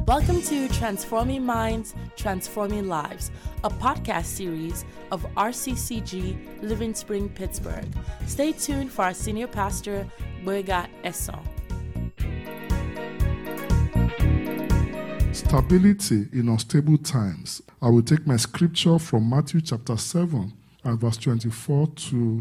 Welcome to Transforming Minds, Transforming Lives, a podcast series of RCCG Living Spring, Pittsburgh. Stay tuned for our senior pastor, Boyega Esson. Stability in unstable times. I will take my scripture from Matthew chapter 7 and verse 24 to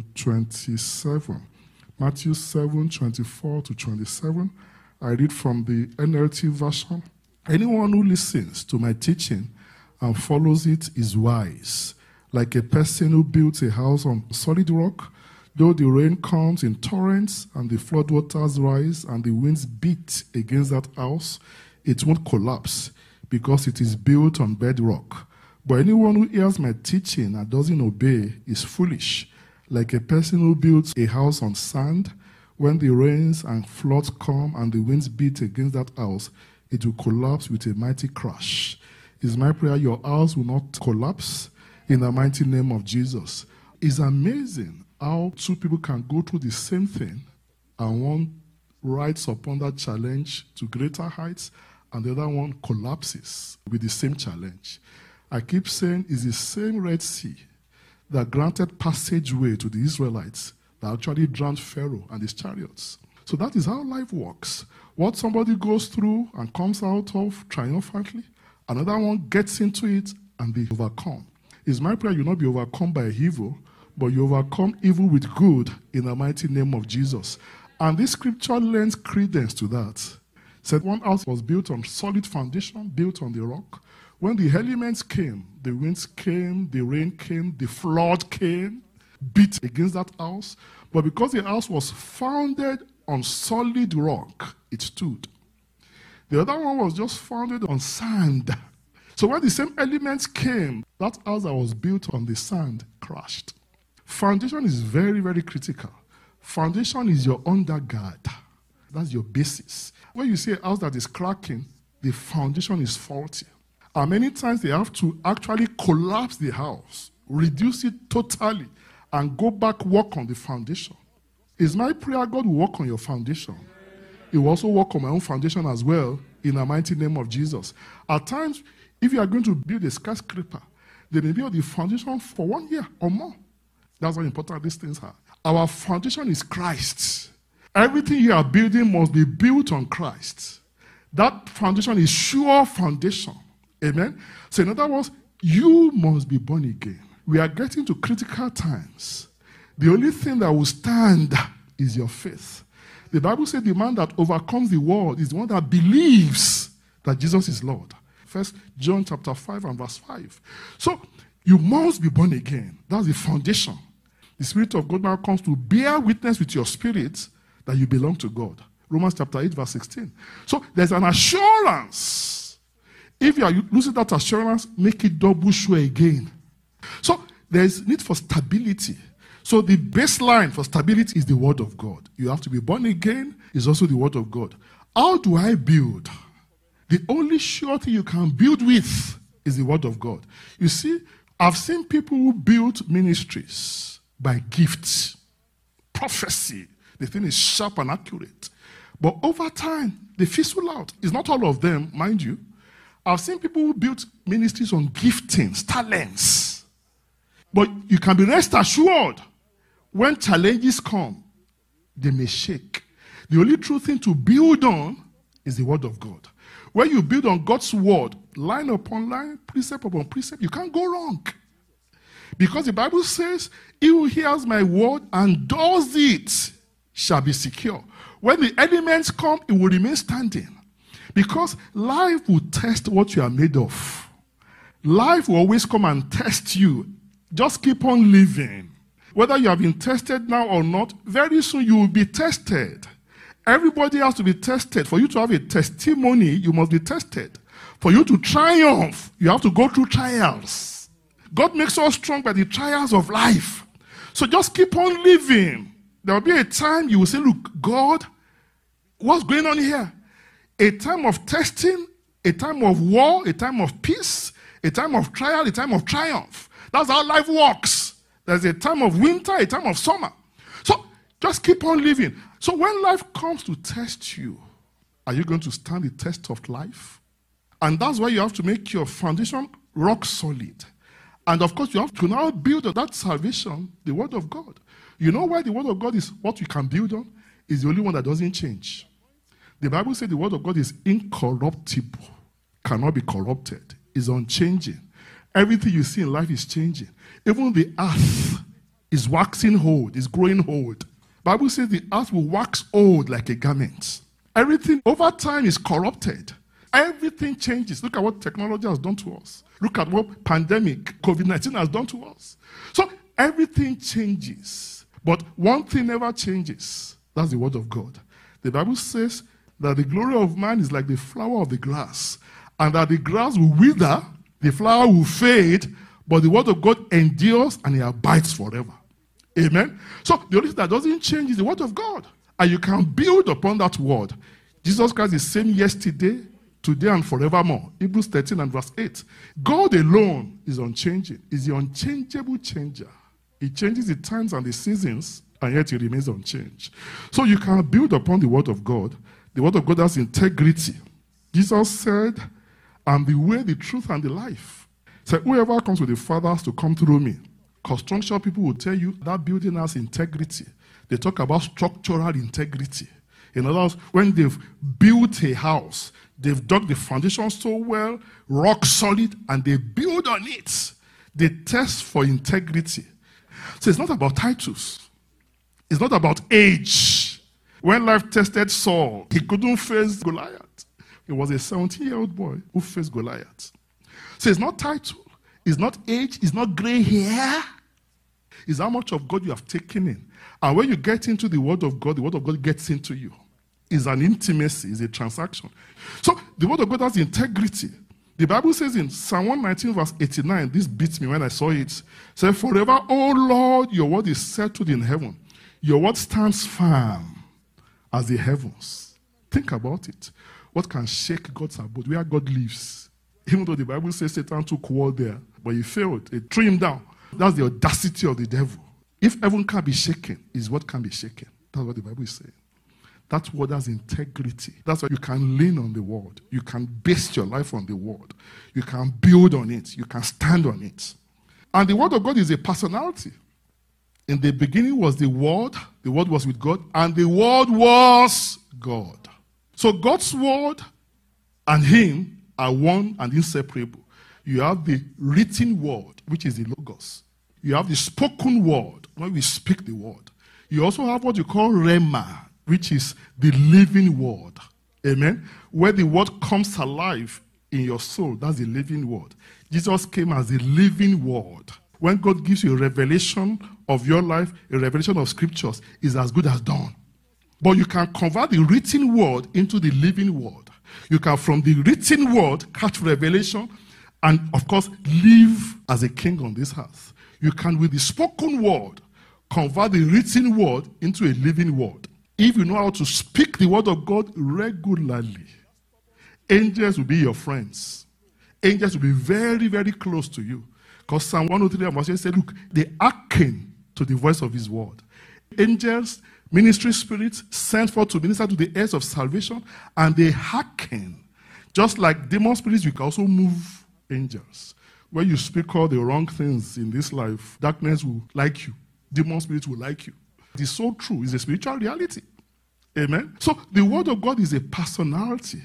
27. Matthew 7, 24 to 27. I read from the NLT version. Anyone who listens to my teaching and follows it is wise, like a person who builds a house on solid rock. Though the rain comes in torrents and the floodwaters rise and the winds beat against that house, it won't collapse because it is built on bedrock. But anyone who hears my teaching and doesn't obey is foolish, like a person who builds a house on sand. When the rains and floods come and the winds beat against that house, it will collapse with a mighty crash. It's my prayer your house will not collapse in the mighty name of Jesus. It's amazing how two people can go through the same thing and one rides upon that challenge to greater heights and the other one collapses with the same challenge. I keep saying it's the same Red Sea that granted passageway to the Israelites that actually drowned Pharaoh and his chariots. So that is how life works. What somebody goes through and comes out of triumphantly, another one gets into it and they overcome. It's my prayer you not be overcome by evil, but you overcome evil with good in the mighty name of Jesus. And this scripture lends credence to that. It said one house was built on solid foundation, built on the rock. When the elements came, the winds came, the rain came, the flood came, beat against that house. But because the house was founded on solid rock, it stood. The other one was just founded on sand. So when the same elements came, that house that was built on the sand crashed. Foundation is very, very critical. Foundation is your undergird. That's your basis. When you see a house that is cracking, the foundation is faulty. And many times they have to actually collapse the house, reduce it totally, and go back work on the foundation. It's my prayer God will work on your foundation. He will also work on my own foundation as well in the mighty name of Jesus. At times, if you are going to build a skyscraper, they may be on the foundation for 1 year or more. That's how important these things are. Our foundation is Christ. Everything you are building must be built on Christ. That foundation is sure foundation. Amen? So in other words, you must be born again. We are getting to critical times. The only thing that will stand is your faith. The Bible said the man that overcomes the world is the one that believes that Jesus is Lord. 1 John chapter 5 and verse 5. So you must be born again. That's the foundation. The Spirit of God now comes to bear witness with your spirit that you belong to God. Romans chapter 8 verse 16. So there's an assurance. If you are losing that assurance, make it double sure again. So there's need for stability. So the baseline for stability is the Word of God. You have to be born again is also the Word of God. How do I build? The only sure thing you can build with is the Word of God. You see, I've seen people who build ministries by gifts, prophecy. The thing is sharp and accurate. But over time, they fizzle out. It's not all of them, mind you. I've seen people who build ministries on giftings, talents. But you can be rest assured, when challenges come, they may shake. The only true thing to build on is the Word of God. When you build on God's Word, line upon line, precept upon precept, you can't go wrong. Because the Bible says, he who hears my word and does it shall be secure. When the elements come, it will remain standing. Because life will test what you are made of. Life will always come and test you. Just keep on living. Whether you have been tested now or not, very soon you will be tested. Everybody has to be tested. For you to have a testimony, you must be tested. For you to triumph, you have to go through trials. God makes us strong by the trials of life. So just keep on living. There will be a time you will say, look, God, what's going on here? A time of testing, a time of war, a time of peace, a time of trial, a time of triumph. That's how life works. There's a time of winter, a time of summer. So just keep on living. So when life comes to test you, are you going to stand the test of life? And that's why you have to make your foundation rock solid. And of course, you have to now build on that salvation, the Word of God. You know why the Word of God is what you can build on? It's the only one that doesn't change. The Bible says the Word of God is incorruptible, cannot be corrupted, is unchanging. Everything you see in life is changing. Even the earth is waxing old, is growing old. The Bible says the earth will wax old like a garment. Everything over time is corrupted. Everything changes. Look at what technology has done to us. Look at what pandemic, COVID-19 has done to us. So everything changes. But one thing never changes. That's the Word of God. The Bible says that the glory of man is like the flower of the grass, and that the grass will wither, the flower will fade, but the Word of God endures and it abides forever. Amen? So the only thing that doesn't change is the Word of God. And you can build upon that Word. Jesus Christ is the same yesterday, today, and forevermore. Hebrews 13 and verse 8. God alone is unchanging. Is the unchangeable changer. He changes the times and the seasons, and yet he remains unchanged. So you can build upon the Word of God. The Word of God has integrity. Jesus said, "I'm the way, the truth, and the life." So whoever comes with the Father has to come through me. Construction people will tell you that building has integrity. They talk about structural integrity. In other words, when they've built a house, they've dug the foundation so well, rock solid, and they build on it. They test for integrity. So it's not about titles. It's not about age. When life tested Saul, he couldn't face Goliath. He was a 17-year-old boy who faced Goliath. So it's not title. It's not age. It's not gray hair. It's how much of God you have taken in. And when you get into the Word of God gets into you. It's an intimacy. It's a transaction. So the Word of God has integrity. The Bible says in Psalm 119 verse 89, this beats me when I saw it. It says, "Forever, O Lord, your word is settled in heaven. Your word stands firm as the heavens." Think about it. What can shake God's abode? Where God lives. Even though the Bible says Satan took war there, but he failed. It threw him down. That's the audacity of the devil. If heaven can be shaken, is what can be shaken. That's what the Bible is saying. That word has integrity. That's why you can lean on the word. You can base your life on the word. You can build on it. You can stand on it. And the Word of God is a personality. In the beginning was the Word was with God, and the Word was God. So God's Word and Him are one and inseparable. You have the written Word, which is the Logos. You have the spoken Word, when we speak the Word. You also have what you call Rhema, which is the living Word. Amen? Where the Word comes alive in your soul, that's the living Word. Jesus came as the living Word. When God gives you a revelation of your life, a revelation of scriptures, is as good as done. But you can convert the written word into the living word. You can, from the written word, catch revelation and, of course, live as a king on this earth. You can, with the spoken word, convert the written word into a living word. If you know how to speak the word of God regularly, angels will be your friends. Angels will be very, very close to you. Because Psalm 103 said, look, they hearken to the voice of his word. Angels, ministry spirits, sent forth to minister to the heirs of salvation, and they hearken. Just like demon spirits, you can also move angels. When you speak all the wrong things in this life, darkness will like you. Demon spirits will like you. It is so true. It's a spiritual reality. Amen? So the word of God is a personality.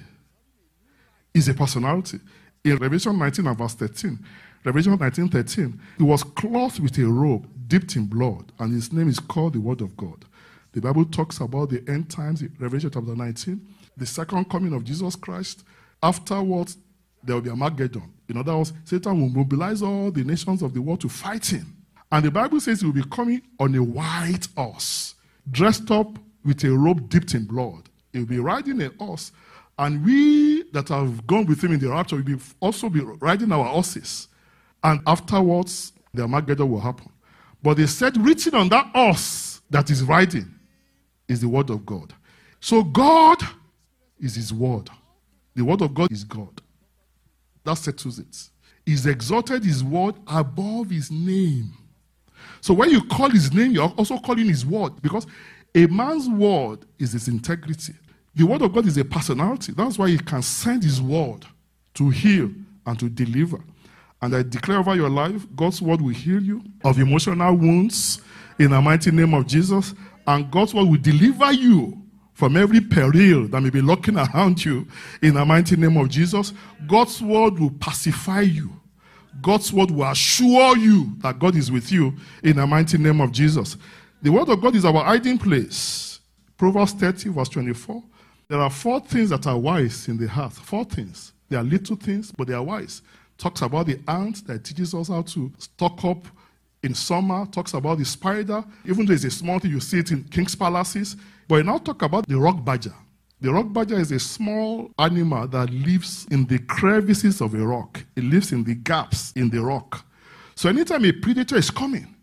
It's a personality. In Revelation 19 and verse 13, Revelation 19:13, he was clothed with a robe dipped in blood, and his name is called the Word of God. The Bible talks about the end times in Revelation chapter 19, the second coming of Jesus Christ. Afterwards, there will be Armageddon. In other words, Satan will mobilize all the nations of the world to fight him. And the Bible says he will be coming on a white horse, dressed up with a robe dipped in blood. He will be riding a horse, and we that have gone with him in the rapture will also be riding our horses. And afterwards, the Armageddon will happen. But they said, written on that horse that is riding is the word of God. So God is his word. The word of God is God. That settles it. He's exalted his word above his name. So when you call his name, you're also calling his word. Because a man's word is his integrity. The word of God is a personality. That's why he can send his word to heal, and to deliver. And I declare over your life, God's word will heal you of emotional wounds in the mighty name of Jesus. And God's word will deliver you from every peril that may be lurking around you in the mighty name of Jesus. God's word will pacify you. God's word will assure you that God is with you in the mighty name of Jesus. The word of God is our hiding place. Proverbs 30 verse 24. There are 4 things that are wise in the heart. 4 things. They are little things, but they are wise. Talks about the ant that teaches us how to stock up in summer. Talks about the spider. Even though it's a small thing, you see it in king's palaces. But we now talk about the rock badger. The rock badger is a small animal that lives in the crevices of a rock. It lives in the gaps in the rock. So anytime a predator is coming,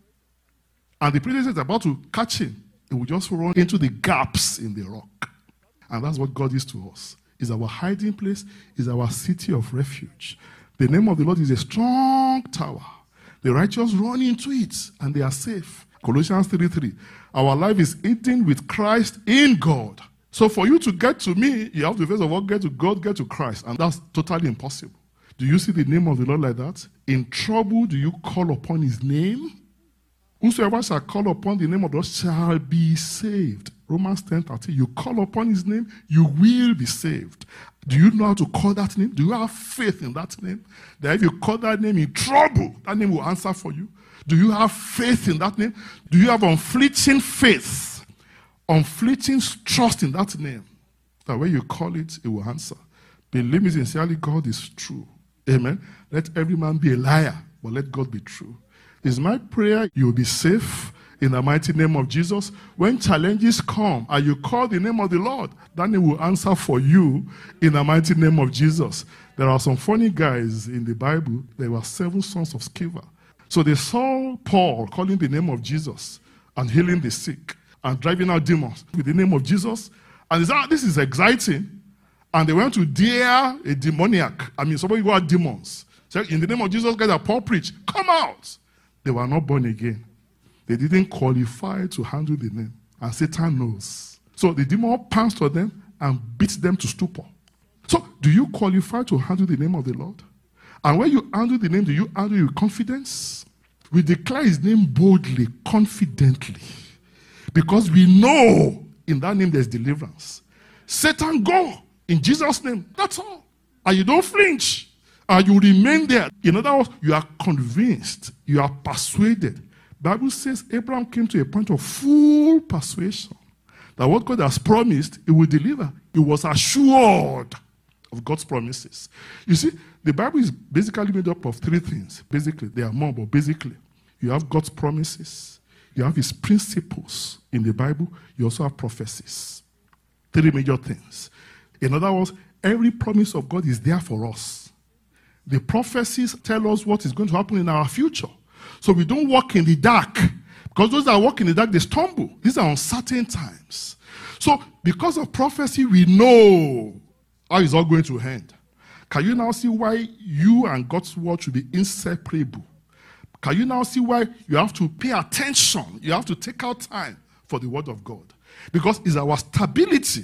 and the predator is about to catch him, it will just run into the gaps in the rock. And that's what God is to us. Is our hiding place, is our city of refuge. The name of the Lord is a strong tower. The righteous run into it, and they are safe. Colossians 3:3. Our life is hidden with Christ in God. So for you to get to me, you have to first of all get to God, get to Christ. And that's totally impossible. Do you see the name of the Lord like that? In trouble, do you call upon his name? Whosoever shall call upon the name of the Lord shall be saved. Romans 10:13. You call upon his name, you will be saved. Do you know how to call that name? Do you have faith in that name? That if you call that name in trouble, that name will answer for you. Do you have faith in that name? Do you have unfleeting faith, unfleeting trust in that name? That when you call it, it will answer. Believe me sincerely, God is true. Amen. Let every man be a liar, but let God be true. It's my prayer you will be safe in the mighty name of Jesus. When challenges come and you call the name of the Lord, then he will answer for you in the mighty name of Jesus. There are some funny guys in the Bible. There were 7 sons of Sceva. So they saw Paul calling the name of Jesus and healing the sick and driving out demons with the name of Jesus. And they said, this is exciting. And they went to dare a demoniac. Somebody who had demons. So in the name of Jesus, guys, that Paul preached, come out. They were not born again. They didn't qualify to handle the name. And Satan knows. So the demon pounced on them and beat them to stupor. So do you qualify to handle the name of the Lord? And when you handle the name, do you handle it with confidence? We declare his name boldly, confidently. Because we know in that name there's deliverance. Satan, go in Jesus' name. That's all. And you don't flinch. And you remain there. In other words, you are convinced. You are persuaded. The Bible says Abraham came to a point of full persuasion that what God has promised, he will deliver. He was assured of God's promises. You see, the Bible is basically made up of 3 things. Basically, there are more, but basically, you have God's promises. You have his principles in the Bible. You also have prophecies. 3 major things. In other words, every promise of God is there for us. The prophecies tell us what is going to happen in our future. So we don't walk in the dark. Because those that walk in the dark, they stumble. These are uncertain times. So because of prophecy, we know how it's all going to end. Can you now see why you and God's word should be inseparable? Can you now see why you have to pay attention? You have to take out time for the word of God. Because it's our stability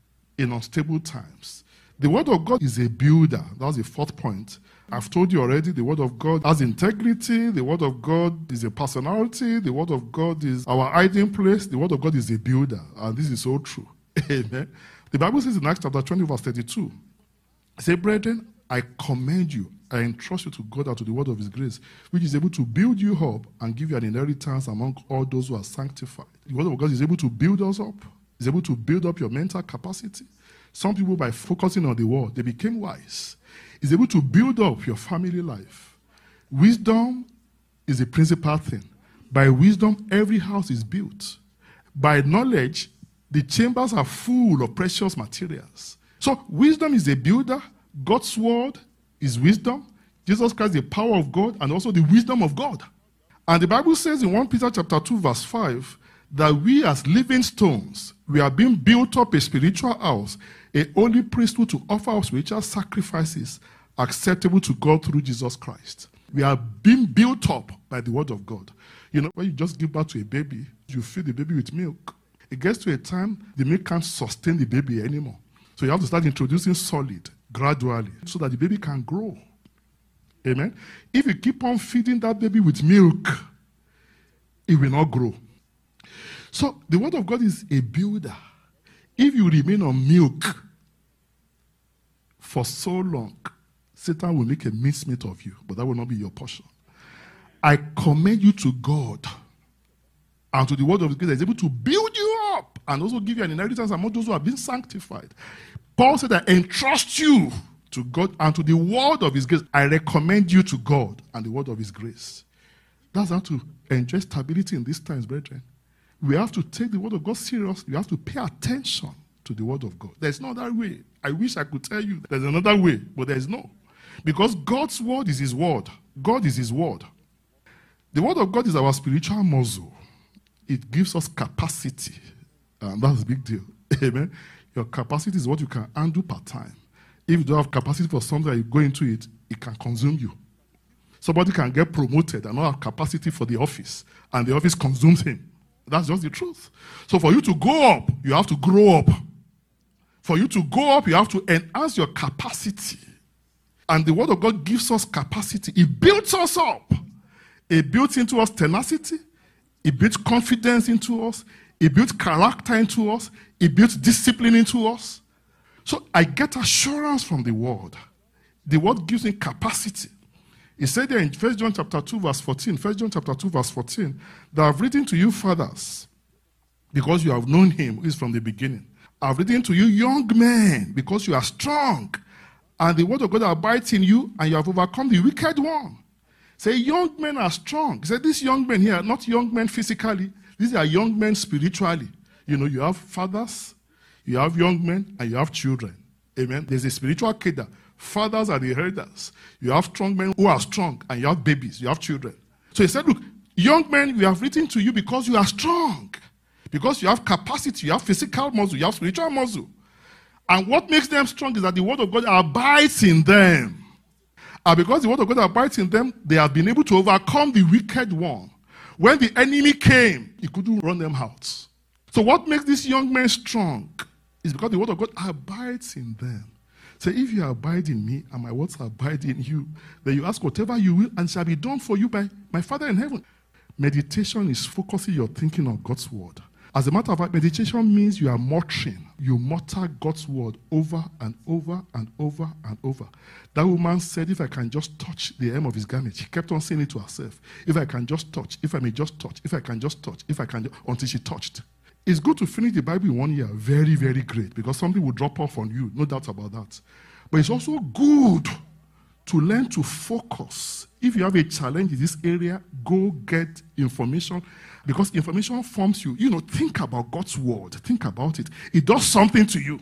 in unstable times. The word of God is a builder. That's the 4th point. I've told you already, the word of God has integrity. The word of God is a personality. The word of God is our hiding place. The word of God is a builder. And this is so true. Amen. The Bible says in Acts chapter 20 verse 32, it says, brethren, I commend you. I entrust you to God and to the word of his grace, which is able to build you up and give you an inheritance among all those who are sanctified. The word of God is able to build us up. It's able to build up your mental capacity. Some people, by focusing on the word, they became wise. It's able to build up your family life. Wisdom is a principal thing. By wisdom, every house is built. By knowledge, the chambers are full of precious materials. So wisdom is a builder. God's word is wisdom. Jesus Christ is the power of God and also the wisdom of God. And the Bible says in 1 Peter chapter 2 verse 5 that we as living stones, we are being built up a spiritual house, a holy priesthood to offer our spiritual sacrifices acceptable to God through Jesus Christ. We are being built up by the word of God. You know, when you just give birth to a baby, you feed the baby with milk. It gets to a time the milk can't sustain the baby anymore. So you have to start introducing solid. gradually so that the baby can grow. Amen. If you keep on feeding that baby with milk, it will not grow. So the word of God is a builder. If you remain on milk for so long, Satan will make a mincemeat of you, but that will not be your portion. I commend you to God and to the word of God that is able to build you up and also give you an inheritance among those who have been sanctified. Paul said, I entrust you to God and to the word of his grace. I recommend you to God and the word of his grace. That's how to enjoy stability in these times, brethren. We have to take the word of God seriously. We have to pay attention to the word of God. There's no other way. I wish I could tell you there's another way, but there's no. Because God's word is his word. God is his word. The word of God is our spiritual muscle. It gives us capacity. And that's a big deal. Amen. Your capacity is what you can handle per time. If you don't have capacity for something that you go into it, it can consume you. Somebody can get promoted and not have capacity for the office, and the office consumes him. That's just the truth. So for you to go up, you have to grow up. For you to go up, you have to enhance your capacity. And the word of God gives us capacity. It builds us up. It builds into us tenacity. It builds confidence into us. It builds character into us. It builds discipline into us. So I get assurance from the word. The word gives me capacity. It said there in 1 John chapter 2 verse 14, 1 John chapter 2 verse 14, that I've written to you fathers, because you have known him who is from the beginning. I've written to you young men, because you are strong, and the word of God abides in you, and you have overcome the wicked one. Say, young men are strong. He said, these young men here are not young men physically. These are young men spiritually. You know, you have fathers, you have young men, and you have children. Amen. There's a spiritual cadre. Fathers are the herders. You have strong men who are strong, and you have babies, you have children. So he said, look, young men, we have written to you because you are strong. Because you have capacity, you have physical muscle, you have spiritual muscle. And what makes them strong is that the word of God abides in them. And because the word of God abides in them, they have been able to overcome the wicked one. When the enemy came, he couldn't run them out. So what makes these young men strong is because the word of God abides in them. So if you abide in me and my words abide in you, then you ask whatever you will and shall be done for you by my Father in heaven. Meditation is focusing your thinking on God's word. As a matter of fact, meditation means you are muttering. You mutter God's word over and over and over and over. That woman said, if I can just touch the hem of his garment, she kept on saying it to herself. If I can just touch, if I may just touch, if I can just touch, if I can, until she touched. It's good to finish the Bible in 1 year. Very, very great. Because something will drop off on you. No doubt about that. But it's also good to learn to focus. If you have a challenge in this area, go get information. Because information forms you. You know, think about God's word. Think about it. It does something to you.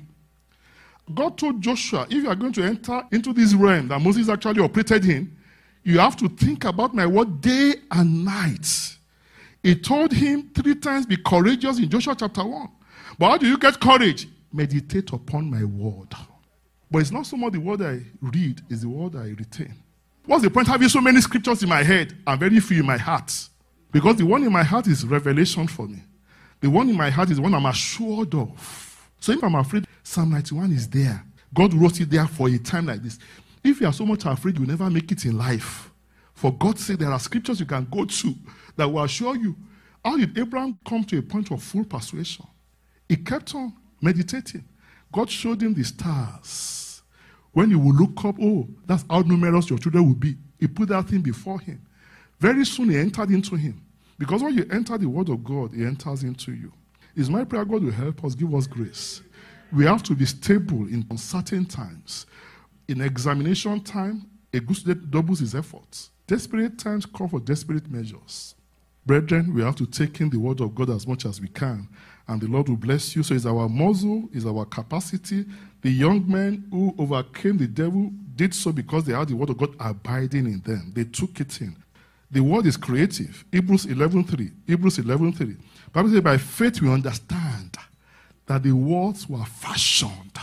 God told Joshua, if you are going to enter into this realm that Moses actually operated in, you have to think about my word day and night. He told him 3 times, be courageous in Joshua chapter 1. But how do you get courage? Meditate upon my word. But it's not so much the word I read, it's the word I retain. What's the point of having so many scriptures in my head and very few in my heart? Because the one in my heart is revelation for me. The one in my heart is the one I'm assured of. So if I'm afraid, Psalm 91 is there. God wrote it there for a time like this. If you are so much afraid, you'll never make it in life. For God's sake, there are scriptures you can go to that will assure you. How did Abraham come to a point of full persuasion? He kept on meditating. God showed him the stars. When he would look up, oh, that's how numerous your children will be. He put that thing before him. Very soon he entered into him. Because when you enter the word of God, he enters into you. It's my prayer God will help us, give us grace. We have to be stable in uncertain times. In examination time, a good student doubles his efforts. Desperate times call for desperate measures. Brethren, we have to take in the word of God as much as we can, and the Lord will bless you. So it's our muzzle, it's our capacity. The young men who overcame the devil did so because they had the word of God abiding in them. They took it in. The word is creative. Hebrews 11:3. Hebrews 11:3. Bible says, by faith we understand that the words were fashioned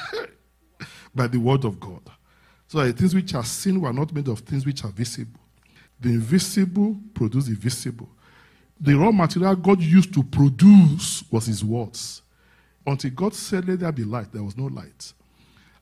by the word of God. So the things which are seen were not made of things which are visible. The invisible produce the visible. The raw material God used to produce was his words. Until God said, let there be light, there was no light.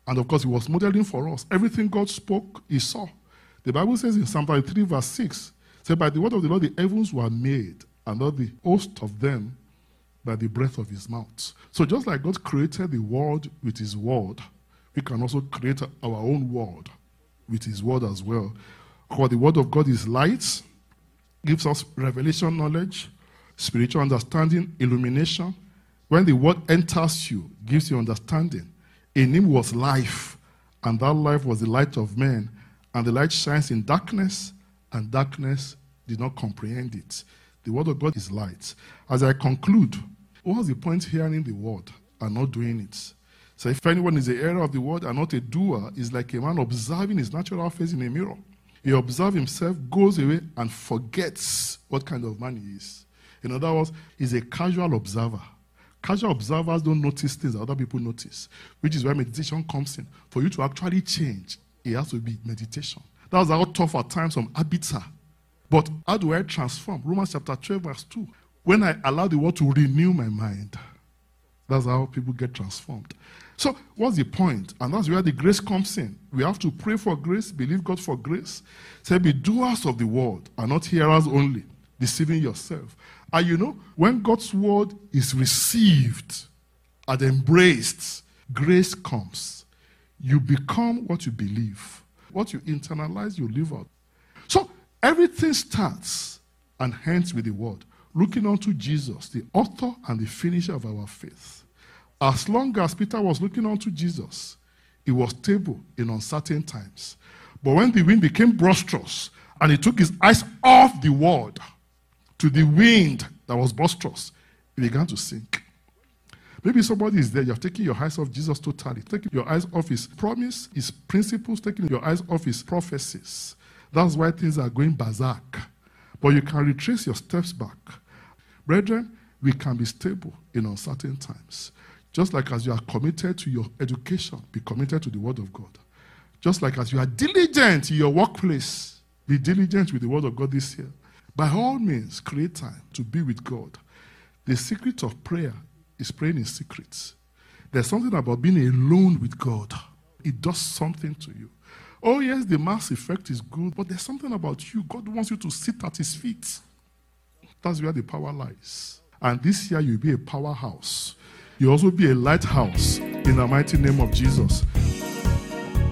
And of course, he was modeling for us. Everything God spoke, he saw. The Bible says in Psalm 33 verse 6, said, by the word of the Lord the heavens were made, and all the host of them by the breath of his mouth. So just like God created the world with his word, we can also create our own world with his word as well. For the word of God is light, gives us revelation knowledge, spiritual understanding, illumination. When the word enters you, gives you understanding. In him was life, and that life was the light of men. And the light shines in darkness, and darkness did not comprehend it. The word of God is light. As I conclude, what's the point hearing the word and not doing it? So if anyone is a hearer of the word and not a doer, is like a man observing his natural face in a mirror. He observes himself, goes away, and forgets what kind of man he is. In other words, he's a casual observer. Casual observers don't notice things that other people notice, which is where meditation comes in. For you to actually change, it has to be meditation. That's how tough at times some habits are. But how do I transform? Romans chapter 12 verse 2. When I allow the word to renew my mind, that's how people get transformed. So what's the point? And that's where the grace comes in. We have to pray for grace, believe God for grace. Say, be doers of the word and not hearers only, deceiving yourself. And you know, when God's word is received and embraced, grace comes. You become what you believe. What you internalize, you live out. So everything starts and ends with the word. Looking unto Jesus, the author and the finisher of our faith. As long as Peter was looking unto Jesus, he was stable in uncertain times. But when the wind became boisterous and he took his eyes off the word to the wind that was boisterous, he began to sink. Maybe somebody is there, you're taking your eyes off Jesus totally, taking your eyes off his promise, his principles, taking your eyes off his prophecies. That's why things are going berserk. But you can retrace your steps back. Brethren, we can be stable in uncertain times. Just like as you are committed to your education, be committed to the word of God. Just like as you are diligent in your workplace, be diligent with the word of God this year. By all means, create time to be with God. The secret of prayer is praying in secret. There's something about being alone with God. It does something to you. Oh yes, the mass effect is good, but there's something about you. God wants you to sit at his feet. That's where the power lies. And this year you'll be a powerhouse. You'll also be a lighthouse in the mighty name of Jesus.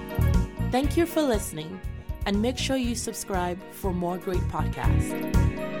Thank you for listening, and make sure you subscribe for more great podcasts.